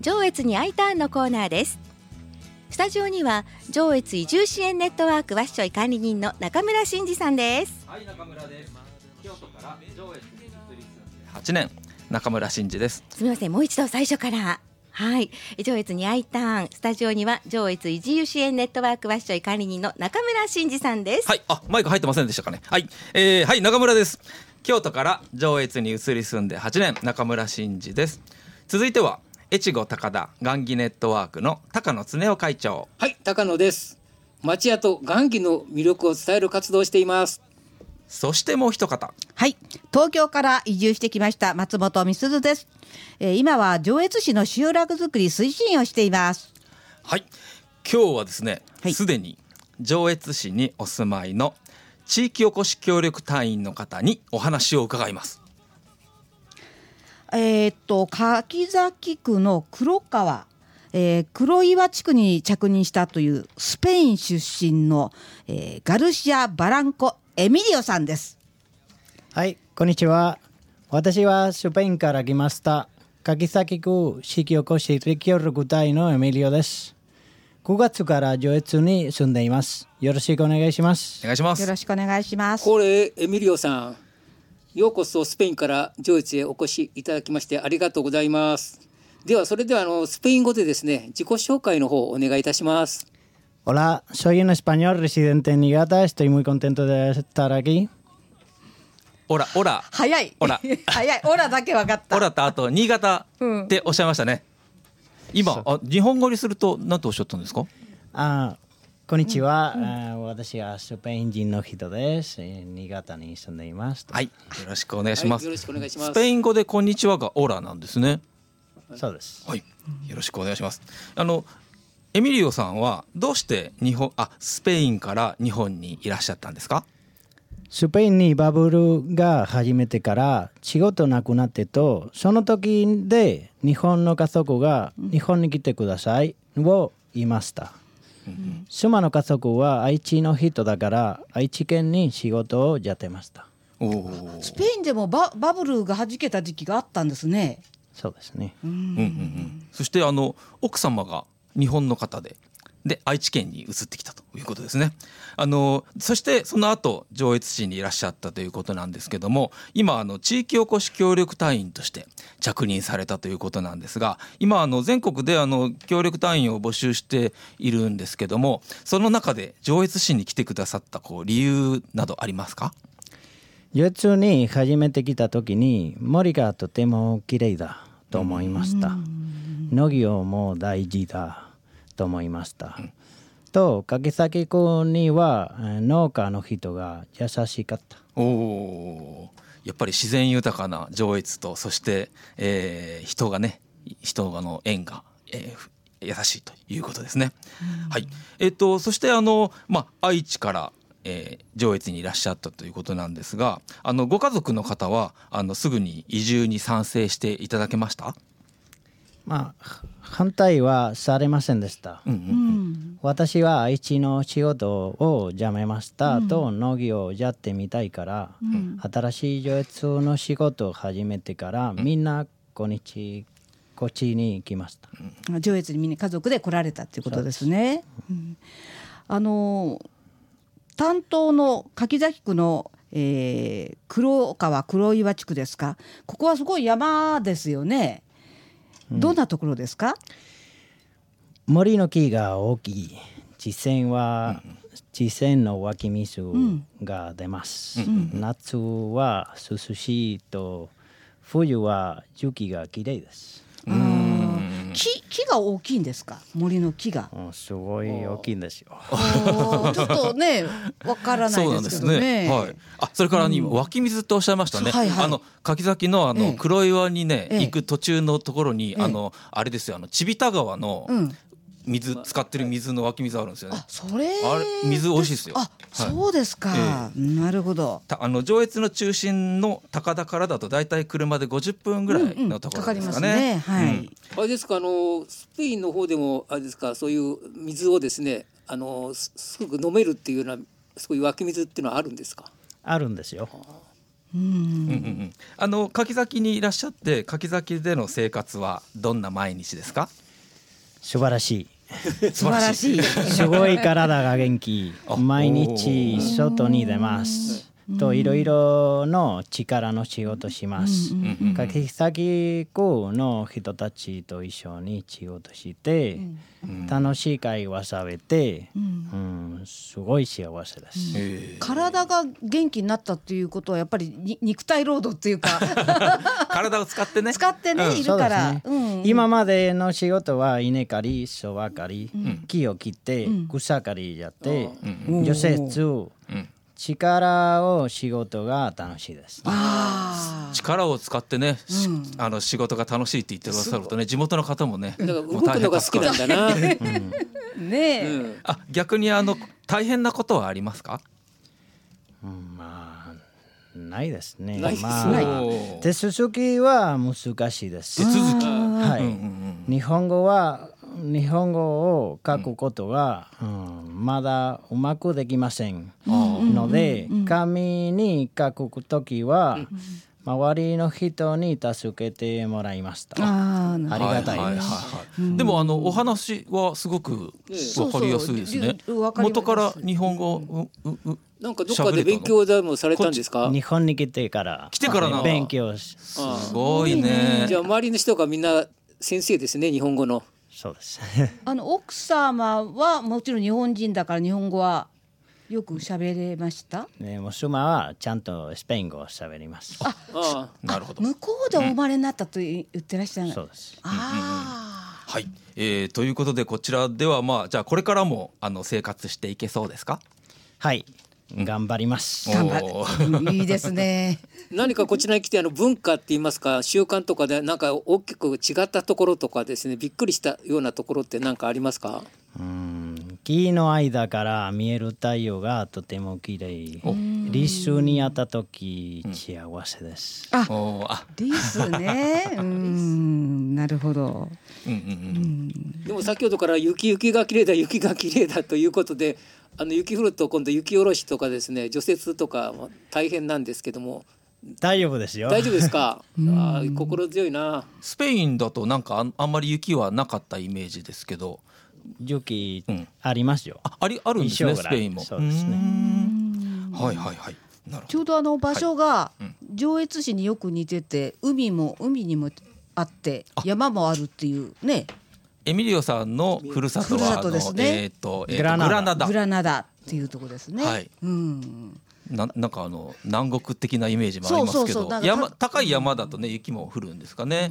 上越に I ターンのコーナーです。スタジオには上越移住支援ネットワークわっしょい管理人の中村真二さんです。 はい、中村です。京都から上越に移り住んで8年、中村真二です。 すみません、もう一度最初から。はい、上越に I ターン、スタジオには上越移住支援ネットワークわっしょい管理人の中村真二さんです。 はい、マイク入ってませんでしたかね。はい、はい、中村です。京都から上越に移り住んで8年、中村真二です。続いては越後高田雁木ネットワークの高野恒夫会長。 はい、高野です。町屋と雁木の魅力を伝える活動をしています。 そしてもう一方。 はい、東京から移住してきました松本美鈴です。今は上越市の集落づくり推進をしています。 はい、今日はですね、 はい、 すでに上越市にお住まいの地域おこし協力隊員の方にお話を伺います。 柿崎区の黒川、黒岩地区に着任したというスペイン出身の、ガルシア・バランコ・エミリオさんです。 はい、こんにちは。私はスペインから来ました柿崎区地域おこし協力隊のエミリオです。9月から上越に住んでいます。よろしくお願いします。 お願いします。 よろしくお願いします。 これエミリオさん、ようこそスペインから上越へお越しいただきましてありがとうございます。ではそれではスペイン語でですね、自己紹介の方お願いいたします。 Hola, soy un español residente en Niigata. Estoy muy contento de estar aquí. オラ早いオラ早い、オラだけ分かった。 オラとあと新潟っておっしゃいましたね。今日本語にすると何とおっしゃったんですか。 こんにちは、私はスペイン人の人です。新潟に住んでいます。 はい、よろしくお願いします。 はい、よろしくお願いします。 スペイン語でこんにちはがオラなんですね。 そうです。 はい、よろしくお願いします。エミリオさんはどうしてスペインから日本にいらっしゃったんですか。 スペインにバブルが始めてから仕事なくなってと、その時で日本の家族が日本に来てくださいを言いました。妻の家族は愛知の人だから愛知県に仕事をやってました。 スペインでもバブルがはじけた時期があったんですね。 そうですね。 そして奥様が日本の方で愛知県に移ってきたということですね。そしてその後上越市にいらっしゃったということなんですけども、今地域おこし協力隊員として着任されたということなんですが、今全国で協力隊員を募集しているんですけども、その中で上越市に来てくださった理由などありますか。 上越に初めて来た時に森がとても綺麗だと思いました。農業も大事だと思いました。と柿崎区には農家の人が優しかった。 やっぱり自然豊かな上越と、そして、人の縁が、優しいということですね。はい、そして愛知から、上越にいらっしゃったということなんですが、ご家族の方はすぐに移住に賛成していただけました。 反対はされませんでした。私は愛知の仕事を辞めました、と農業をやってみたいから、新しい上越の仕事を始めてから、みんなこっちに来ました。 上越にみんな家族で来られたっていうことですね。担当の柿崎区の、黒川黒岩地区ですか。ここはすごい山ですよね。どんなところですか。 森の木が大きい。地線の湧き水が出ます。夏は涼しいと、冬は雪がきれいです。 木が大きいんですか。森の木が、 すごい大きいんですよ。 ちょっとねわからないですけどね。そうなんですね。 はい、それから湧き水っておっしゃいましたね。柿崎の黒岩にね、行く途中のところにあれですよ、千ビ川の使ってる水の湧き水あるんですよね。あれ水美味しいですよ。 そうですか。なるほど。 上越の中心の高田からだとだいたい車で50分ぐらいのところですかね。 あれですか、スペインの方でもあれですか、そういう水をですね、すぐ飲めるっていうようなそういう湧き水っていうのはあるんですか。 あるんですよ。 柿崎にいらっしゃって柿崎での生活はどんな毎日ですか？ 素晴らしい。 素晴らしい。 すごい体が元気。毎日外に出ます。といろいろの力の仕事します。柿崎区の人たちと一緒に仕事して、楽しい会話されて、すごい幸せです。 体が元気になったっていうことはやっぱり肉体労働っていうか体を使ってねいるから、 今までの仕事は稲刈り、そば刈り、木を切って草刈りやって、除雪、力を仕事が楽しいです。 力を使ってね、仕事が楽しいって言ってくださるとね、地元の方もね、 だから動くのが好きなんだな。 ねえ、 逆に大変なことはありますか？ まあないですね。 ないですね。 手続きは難しいです。 手続き、 はい。日本語を書くことが、まだうまくできませんので、紙に書くときは、周りの人に助けてもらいました。ありがたいです。 でもお話はすごくわかりやすいですね。元から日本語なんかどっかで勉強でもされたんですか？ 日本に来てから勉強し。 すごいね。 じゃあ周りの人がみんな先生ですね、日本語の。 そうです奥様はもちろん日本人だから日本語はよく喋れました？ 娘はちゃんとスペイン語を喋ります。 なるほど。 向こうでお生まれになったと言ってらっしゃる。 そうです。 はい、ということでこちらではじゃあこれからも生活していけそうですか？ はい、頑張ります。 いいですね。 何かこちらに来て文化って言いますか、習慣とかでなんか大きく違ったところとかですね、びっくりしたようなところって何かありますか？ 木の間から見える太陽がとても綺麗。リスに会った時幸せです。 リスね。なるほど。 でも先ほどから雪が綺麗だということで、雪降ると今度雪下ろしとかですね、除雪とか大変なんですけども。 大丈夫ですよ。 大丈夫ですか？心強いな。 スペインだとなんかあんまり雪はなかったイメージですけど、 雪ありますよ。 あるんですね、スペインも。 そうですね。 はいはいはい。 ちょうど場所が上越市によく似てて、海にもあって山もあるっていうね。 エミリオさんのふるさとはですね。 グラナダっていうところですね。はい。 なんか南国的なイメージもありますけど、高い山だとね雪も降るんですかね。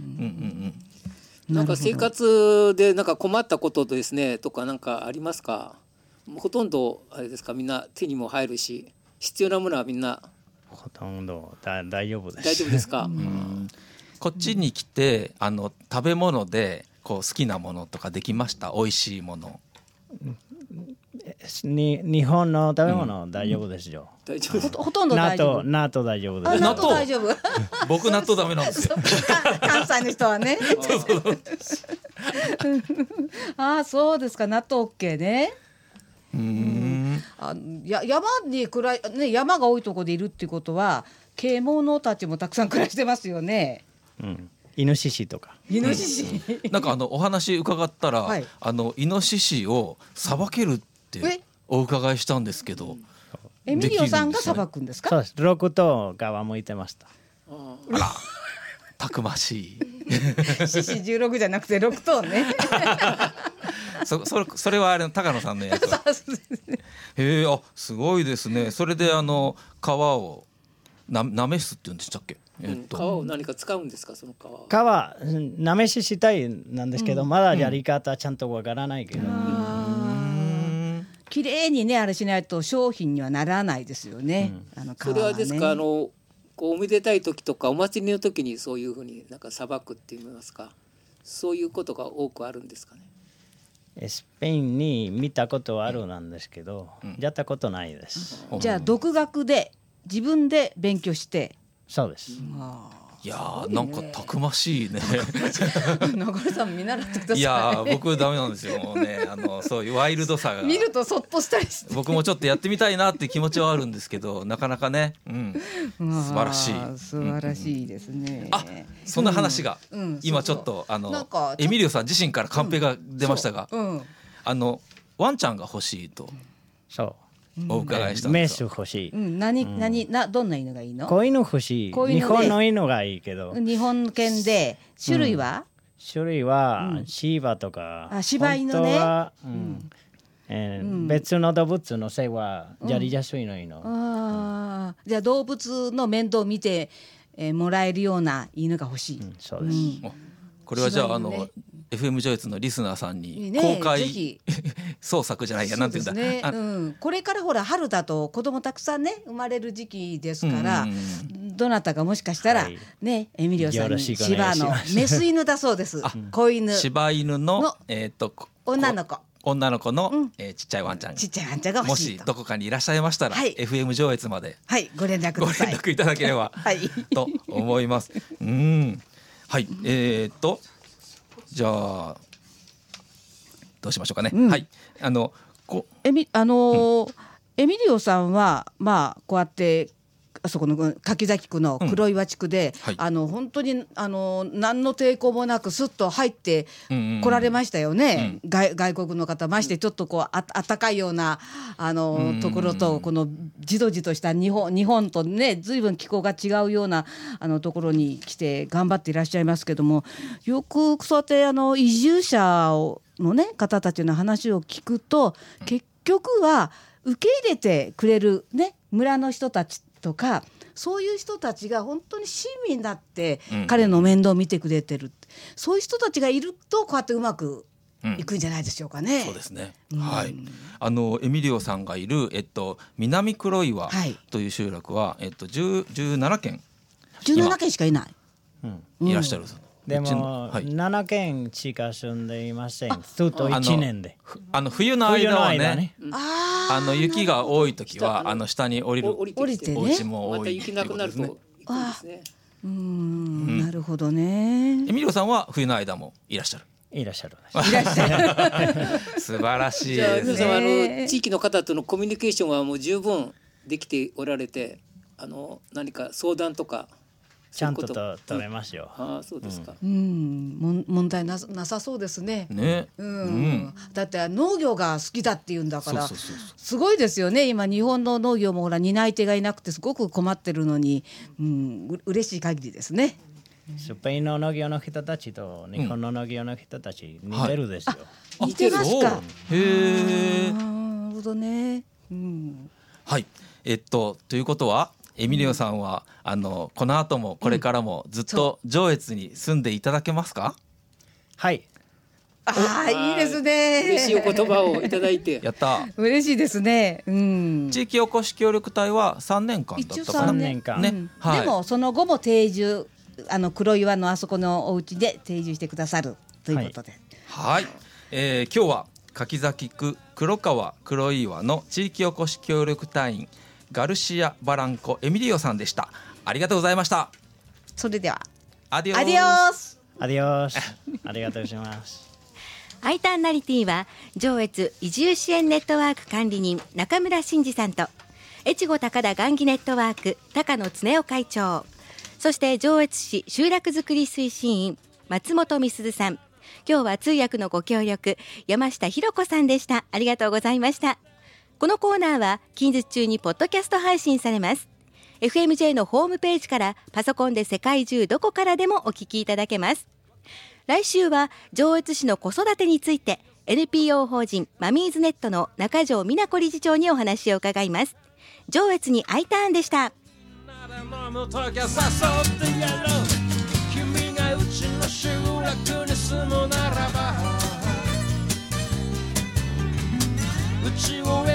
なんか生活でなんか困ったことですねとかなんかありますか？ほとんどあれですか、みんな手にも入るし必要なものはみんなほとんど大丈夫です。 大丈夫ですか？ こっちに来て食べ物で好きなものとかできました？美味しいもの。 日本の食べ物大丈夫ですよ。 ほとんど大丈夫。 納豆大丈夫です。 納豆大丈夫。 僕納豆ダメなんですよ。 関西の人はね。そうですか。納豆 OK ね。山に山が多いところでいるっていうことは獣たちもたくさん暮らしてますよね。 イノシシとか。 イノシシ。 なんかお話伺ったら、イノシシをさばけるってお伺いしたんですけど。 エミリオさんがさばくんですか？ そうです。6頭皮むいてました。 あら、たくましい。 獅子16じゃなくて6頭ね。 それは高野さんの役。すごいですね。それで皮をなめすって言うんでしたっけ？ 皮を何か使うんですか？その皮なめししたいなんですけど、まだやり方ちゃんとわからないけど。 綺麗にねあれしないと商品にはならないですよね。 それはですかおめでたい時とかお祭りの時にそういうふうになんかさばくって言いますか、そういうことが多くあるんですかね？ スペインに見たことはあるなんですけど、やったことないです。 じゃあ独学で自分で勉強して。 そうです。 いやーなんかたくましいね中根さん見習ってください。 いやー僕ダメなんですよもうねそういうワイルドさが見るとそっとしたりして僕もちょっとやってみたいなっていう気持ちはあるんですけどなかなかね、素晴らしい。 素晴らしいですね。 あそんな話が、 うん今ちょっとなんかエミリオさん自身からカンペが出ましたが、 うんワンちゃんが欲しいとそお伺いしたう。メスんですよ。 欲しい。 どんな犬がいいの？ 子犬欲しい。 子犬で日本の犬がいいけど。 日本犬で種類は？ 種類はシーバとか。 あ柴犬ね本当は別の動物の世話やりやすいのいいの。 じゃあ動物の面倒を見てもらえるような犬が欲しい。 そうです。 これはじゃあ柴犬ね FM ジョイツのリスナーさんにね公開ぜひ創作じゃないやなんていうんだ、 そうですねこれからほら春だと子供たくさんね生まれる時期ですからどなたかもしかしたらはいねエミリオさんによろしくお柴の願いしますメス犬だそうです。子犬柴犬の女の子女の子のちっちゃいワンちゃんちっちゃいワンちゃんがもし欲しいと。 どこかにいらっしゃいましたら、 はい FM 上越まではいご連絡くごださい。 連絡いただければはいと思います。はいじゃあどうしましょうかね。はいエミリオさんはまあこうやってあそこの柿崎区の黒岩地区で、本当に何の抵抗もなくスッと入って来られましたよね、外国の方ましてちょっとこう暖かいようなところとこのじとじとした日本とね随分気候が違うようなところに来て頑張っていらっしゃいますけども、よくそうやって移住者のね方たちの話を聞くと結局は受け入れてくれるね村の人たちとかそういう人たちが本当に親身になって彼の面倒を見てくれてる、そういう人たちがいるとこうやってうまくいくんじゃないでしょうかね。 そうですね、はいエミリオさんがいる、南黒岩という集落は、17軒 17軒しかいない、 いらっしゃる、 でも、7軒しか住んでいません。ずっと1年で。 冬の間はね、雪が多い時は下に降りる降りてねお家も多いまた雪なくなると行くんですね。 なるほどね。 エミリオさんは冬の間もいらっしゃる。 いらっしゃる。 素晴らしいじゃあです皆さね。 ん地域の方とのコミュニケーションはもう十分できておられて何か相談とかちゃんと取れますよ。 そうですか。 問題なさそうですね。 ね、 だって農業が好きだっていうんだからすごいですよね。今日本の農業もほら担い手がいなくてすごく困ってるのに、嬉しい限りですね。 スペインの農業の人たちと日本の農業の人たち似てるですよ。 似てますか。 へえ。 なるほどね。 はいということはエミリオさんはこの後もこれからもずっと上越に住んでいただけますか？ はい。 いいですね。 嬉しいお言葉をいただいてやった嬉しいですね。 地域おこし協力隊は3年間だったかな。 3年間ね、 でもその後も定住黒岩のあそこのお家で定住してくださるということで、 はい、今日は柿崎区黒川黒岩の地域おこし協力隊員ガルシア・バランコ・エミリオさんでした。ありがとうございました。 それではアディオス。 アディオス。 アディオス。ありがとうございます。 アイターナリティは上越移住支援ネットワーク管理人中村真嗣さんと越後高田雁木ネットワーク高野恒夫会長、そして上越市集落づくり推進員松本美鈴さん、今日は通訳のご協力山下ひろ子さんでした。ありがとうございました。このコーナーは近日中にポッドキャスト配信されます。 FMJ のホームページからパソコンで世界中どこからでもお聞きいただけます。来週は上越市の子育てについて NPO 法人マミーズネットの中条美奈子理事長にお話を伺います。上越に I ターンでした。 君がうちの集落に住むならばうちを